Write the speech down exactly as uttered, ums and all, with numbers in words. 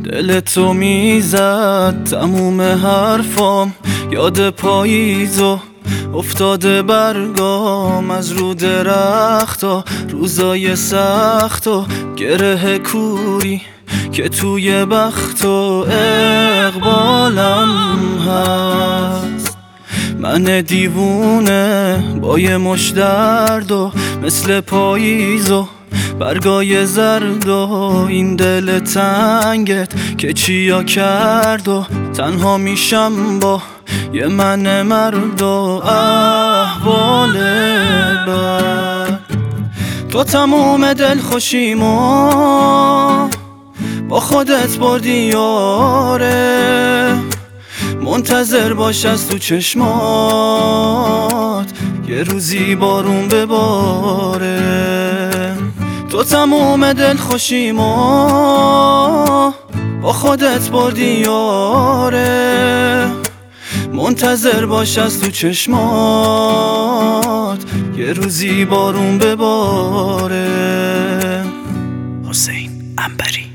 دل تو میزد تموم حرفام، یاد پاییزو افتاده برگام از رو درختا، روزای سخت و گره کوری که توی بخت و اقبالم هست. من دیوونه با یه مش درد و مثل پاییزو برگای زرد و این دل تنگت که چیا کرد و تنها میشم با یه من مرد و احوال بد. تو تموم دل خوشیمو با خودت بردی یاره، منتظر باش از تو چشمات یه روزی بارون بباره. تو تموم دل خوشیمو با خودت بردی یاره، منتظر باش از تو چشمات یه روزی بارون بباره. حسین عنبری.